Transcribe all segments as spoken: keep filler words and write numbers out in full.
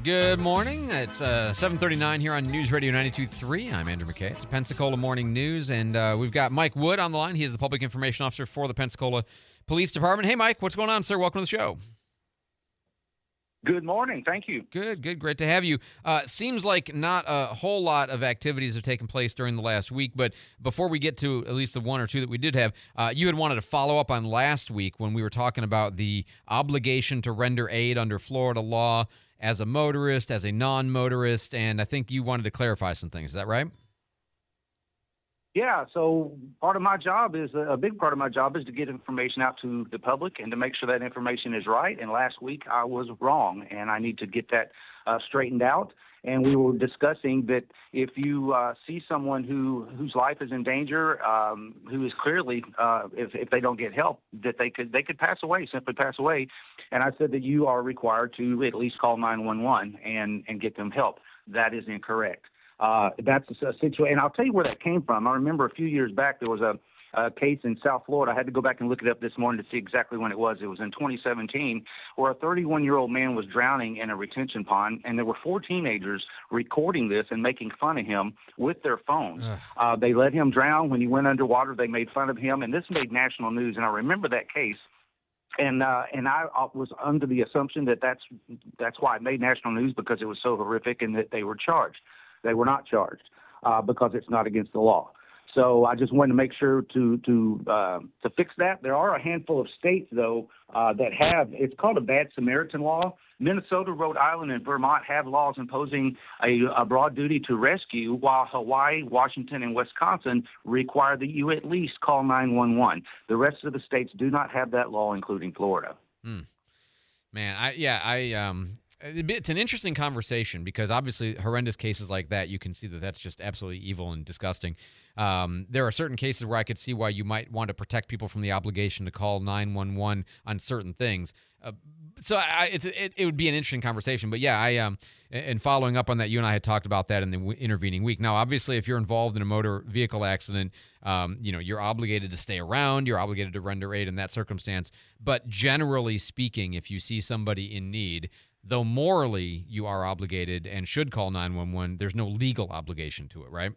Good morning. It's uh, seven thirty-nine here on News Radio ninety-two point three. I'm Andrew McKay. It's Pensacola Morning News, and uh, we've got Mike Wood on the line. He is the Public Information Officer for the Pensacola Police Department. Hey, Mike, what's going on, sir? Welcome to the show. Good morning. Thank you. Good, good. Great to have you. Uh, seems like not a whole lot of activities have taken place during the last week, but before we get to at least the one or two that we did have, uh, you had wanted to follow up on last week when we were talking about the obligation to render aid under Florida law as a motorist, as a non-motorist, and I think you wanted to clarify some things. Is that right? Yeah, so part of my job is, a big part of my job is to get information out to the public and to make sure that information is right. And last week I was wrong, and I need to get that uh, straightened out. And we were discussing that if you uh, see someone who whose life is in danger, um, who is clearly, uh, if, if they don't get help, that they could they could pass away, simply pass away. And I said that you are required to at least call nine one one and, and get them help. That is incorrect. Uh, that's a situation, and I'll tell you where that came from. I remember a few years back there was a, a case in South Florida. I had to go back and look it up this morning to see exactly when it was. It was in twenty seventeen, where a thirty-one-year-old man was drowning in a retention pond, and there were four teenagers recording this and making fun of him with their phones. Uh, they let him drown. When he went underwater, they made fun of him, and this made national news. And I remember that case. And uh, and I was under the assumption that that's that's why it made national news, because it was so horrific and that they were charged. They were not charged uh, because it's not against the law. So I just wanted to make sure to to uh, to fix that. There are a handful of states, though, uh, that have, it's called a Bad Samaritan law. Minnesota, Rhode Island, and Vermont have laws imposing a, a broad duty to rescue, while Hawaii, Washington, and Wisconsin require that you at least call nine one one. The rest of the states do not have that law, including Florida. Hmm. Man, I yeah, I um. It's an interesting conversation because obviously horrendous cases like that, you can see that that's just absolutely evil and disgusting. Um, there are certain cases where I could see why you might want to protect people from the obligation to call nine one one on certain things. Uh, so I, it's, it, it would be an interesting conversation. But yeah, I um, and following up on that, you and I had talked about that in the w- intervening week. Now, obviously, if you're involved in a motor vehicle accident, um, you know, you're obligated to stay around. You're obligated to render aid in that circumstance. But generally speaking, if you see somebody in need, though morally you are obligated and should call nine one one, there's no legal obligation to it, right?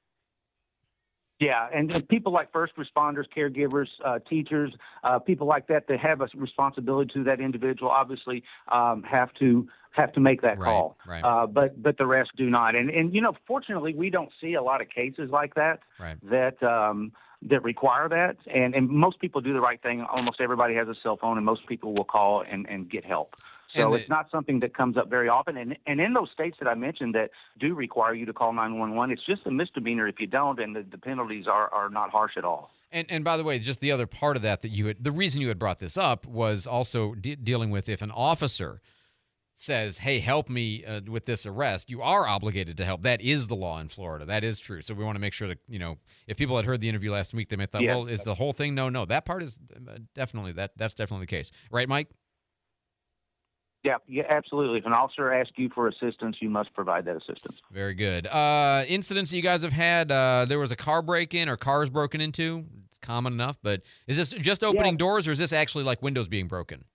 Yeah, and, and people like first responders, caregivers, uh, teachers, uh, people like that that have a responsibility to that individual, obviously um, have to have to make that right, call. Right. Uh, but but the rest do not. And and you know, fortunately, we don't see a lot of cases like that. Right. That. Um, that require that, and, and most people do the right thing. Almost everybody has a cell phone, and most people will call and, and get help. So the, it's not something that comes up very often. And, and in those states that I mentioned that do require you to call nine one one, it's just a misdemeanor if you don't, and the, the penalties are, are not harsh at all. And and by the way, just the other part of that that you had, the reason you had brought this up was also de- dealing with if an officer says, hey, help me uh, with this arrest, you are obligated to help. That is the law in Florida. That is true. So we want to make sure that, you know, if people had heard the interview last week, they may have thought, yeah. well, is the whole thing? No, no. That part is definitely, that that's definitely the case. Right, Mike? Yeah, yeah, absolutely. If an officer asks you for assistance, you must provide that assistance. Very good. Uh, incidents that you guys have had, uh, there was a car break-in or cars broken into. It's common enough, but is this just opening yeah. doors, or is this actually like windows being broken?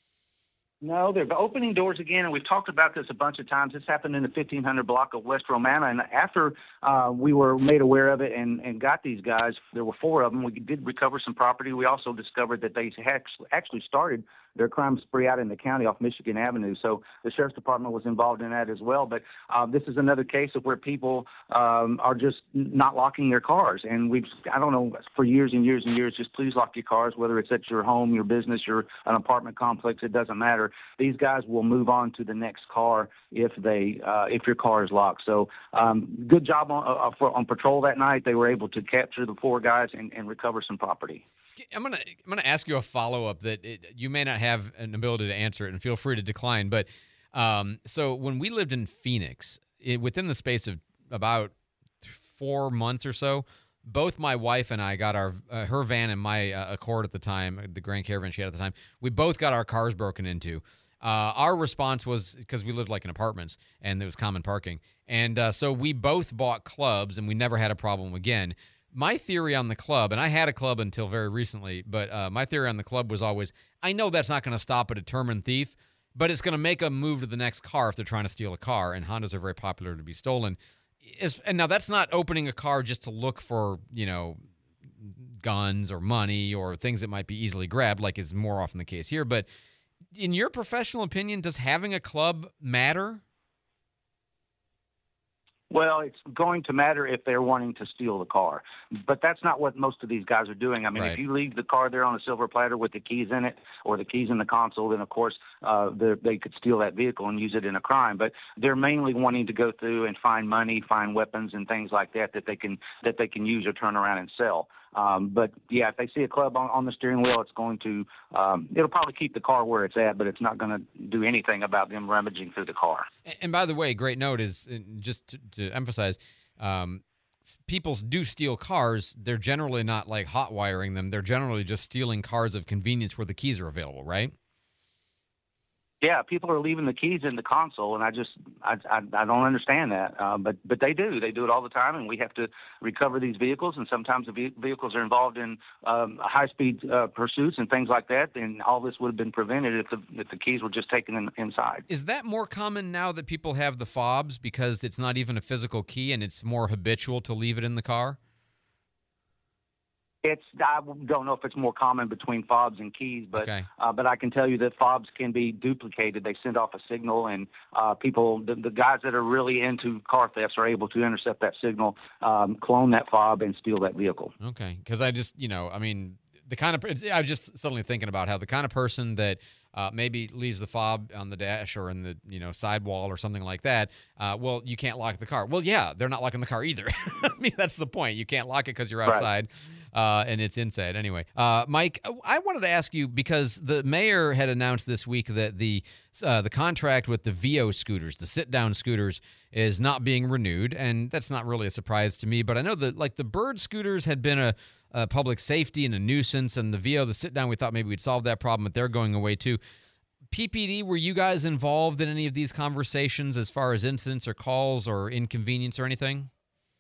No, they're opening doors again, and we've talked about this a bunch of times. This happened in the fifteen hundred block of West Romana, and after uh, we were made aware of it and, and got these guys, there were four of them. We did recover some property. We also discovered that they had actually started their crime spree out in the county off Michigan Avenue, so the Sheriff's Department was involved in that as well. But uh, this is another case of where people um, are just not locking their cars, and we've, I don't know, for years and years and years, just please lock your cars, whether it's at your home, your business, your an apartment complex, it doesn't matter. These guys will move on to the next car if they uh, if your car is locked. So um, good job on, uh, for, on patrol that night. They were able to capture the four guys and, and recover some property. I'm gonna I'm gonna ask you a follow up that it, you may not have an ability to answer it, and feel free to decline. But um, so when we lived in Phoenix, it, within the space of about four months or so, both my wife and I got our uh, her van and my uh, Accord at the time, the Grand Caravan she had at the time. We both got our cars broken into. Uh, our response was, because we lived like in apartments and there was common parking, and uh, so we both bought clubs, and we never had a problem again. My theory on the club, and I had a club until very recently, but uh, my theory on the club was always, I know that's not going to stop a determined thief. but it's going to make a move to the next car if they're trying to steal a car, and Hondas are very popular to be stolen. Is, and now that's not opening a car just to look for, you know, guns or money or things that might be easily grabbed, like is more often the case here. But in your professional opinion, does having a club matter? Well, it's going to matter if they're wanting to steal the car. But that's not what most of these guys are doing. I mean, Right. if you leave the car there on a silver platter with the keys in it or the keys in the console, then, of course, uh, they could steal that vehicle and use it in a crime. But they're mainly wanting to go through and find money, find weapons and things like that that they can that they can use or turn around and sell. Um, but, yeah, if they see a club on, on the steering wheel, it's going to um, – it'll probably keep the car where it's at, but it's not going to do anything about them rummaging through the car. And, and by the way, great note is, uh, just to, to emphasize, um, people do steal cars. They're generally not like hot wiring them. They're generally just stealing cars of convenience where the keys are available, right? Yeah, people are leaving the keys in the console, and I just I I, I don't understand that. Uh, but but they do. They do it all the time, and we have to recover these vehicles. And sometimes the ve- vehicles are involved in um, high-speed uh, pursuits and things like that. And all this would have been prevented if the if the keys were just taken in, inside. Is that more common now that people have the fobs because it's not even a physical key and it's more habitual to leave it in the car? It's I don't know if it's more common between fobs and keys, but Okay. uh, but I can tell you that fobs can be duplicated. They send off a signal, and uh, people, the, the guys that are really into car thefts, are able to intercept that signal, um, clone that fob, and steal that vehicle. Okay, because I just, you know, I mean, the kind of, it's, I was just suddenly thinking about how the kind of person that uh, maybe leaves the fob on the dash or in the, you know, sidewall or something like that, uh, well, you can't lock the car. Well, yeah, they're not locking the car either. I mean, that's the point. You can't lock it because you're outside. Right. Uh, and it's inside. Anyway, uh, Mike, I wanted to ask you, because the mayor had announced this week that the uh, the contract with the Veo scooters, the sit-down scooters, is not being renewed, and that's not really a surprise to me. But I know that, like, the Bird scooters had been a, a public safety and a nuisance, and the Veo, the sit-down, we thought maybe we'd solve that problem, but they're going away too. P P D, were you guys involved in any of these conversations as far as incidents or calls or inconvenience or anything?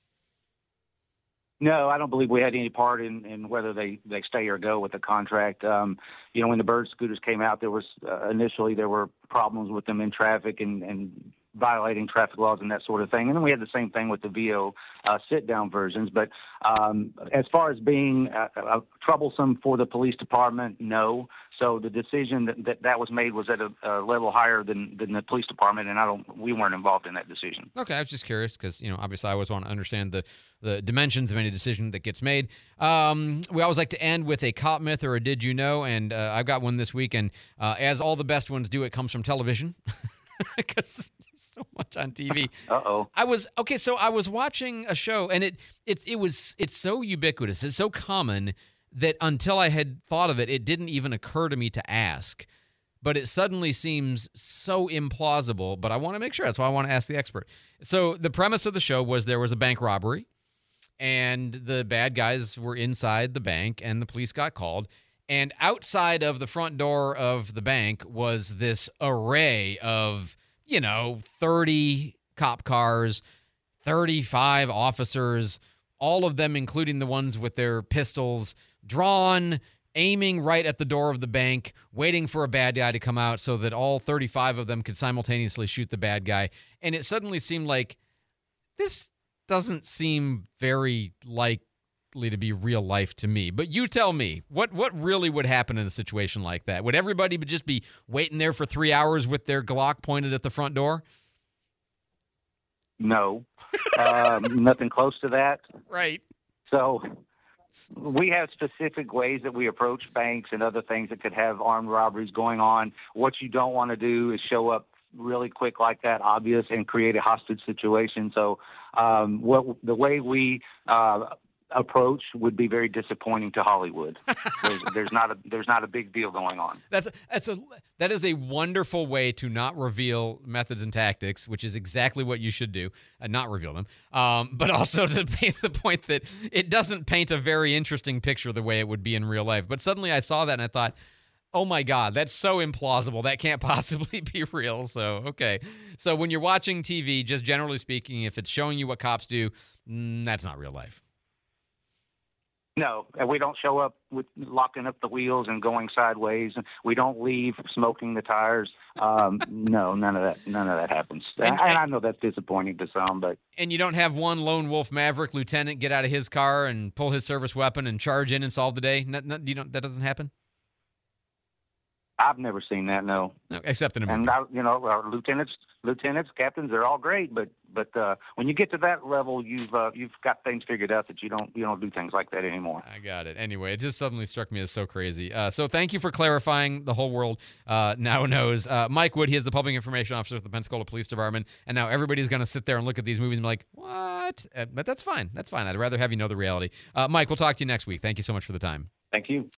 No, I don't believe we had any part in, in whether they, they stay or go with the contract. Um, you know, when the Bird scooters came out, there was uh, initially there were problems with them in traffic and, and violating traffic laws and that sort of thing. And then we had the same thing with the Veo uh, sit-down versions. But um, as far as being uh, uh, troublesome for the police department, no. So the decision that that, that was made was at a, a level higher than, than the police department, and I don't we weren't involved in that decision. Okay, I was just curious because, you know, obviously I always want to understand the, the dimensions of any decision that gets made. Um, we always like to end with a cop myth or a did you know, and uh, I've got one this week, and uh, as all the best ones do, it comes from television because there's so much on T V. Uh-oh. I was okay, so I was watching a show, and it it it was it's so ubiquitous, it's so common that until I had thought of it, it didn't even occur to me to ask. But it suddenly seems so implausible, but I want to make sure. That's why I want to ask the expert. So the premise of the show was there was a bank robbery, and the bad guys were inside the bank, and the police got called. And outside of the front door of the bank was this array of, you know, thirty cop cars, thirty-five officers, all of them, including the ones with their pistols drawn, aiming right at the door of the bank, waiting for a bad guy to come out so that all thirty-five of them could simultaneously shoot the bad guy. And it suddenly seemed like this doesn't seem very likely to be real life to me. But you tell me, what what really would happen in a situation like that? Would everybody just be waiting there for three hours with their Glock pointed at the front door? No, um, nothing close to that. Right. So we have specific ways that we approach banks and other things that could have armed robberies going on. What you don't want to do is show up really quick like that, obvious, and create a hostage situation. So um, what the way we uh, approach would be very disappointing to Hollywood. There's, there's not a there's not a big deal going on. That's a, that's a that is a wonderful way to not reveal methods and tactics, which is exactly what you should do, and not reveal them. Um, but also to paint the point that it doesn't paint a very interesting picture the way it would be in real life. But suddenly I saw that and I thought, oh my God, that's so implausible. That can't possibly be real. So, okay. So when you're watching T V, just generally speaking, if it's showing you what cops do, mm, that's not real life. No, and we don't show up with locking up the wheels and going sideways. We don't leave smoking the tires. Um, no, none of that. None of that happens. And, and, and I know that's disappointing to some, but and you don't have one lone wolf maverick lieutenant get out of his car and pull his service weapon and charge in and solve the day. No, no, you don't. That doesn't happen. I've never seen that. No, no except in a movie. And I, you know, our lieutenants, lieutenants, captains, they're all great, but but uh, when you get to that level, you've uh, you've got things figured out that you don't you don't do things like that anymore. I got it. Anyway, it just suddenly struck me as so crazy. Uh, so thank you for clarifying. The whole world uh, now knows. Uh, Mike Wood, he is the public information officer at the Pensacola Police Department, and now everybody's going to sit there and look at these movies and be like, "What?" Uh, but that's fine. That's fine. I'd rather have you know the reality. Uh, Mike, we'll talk to you next week. Thank you so much for the time. Thank you.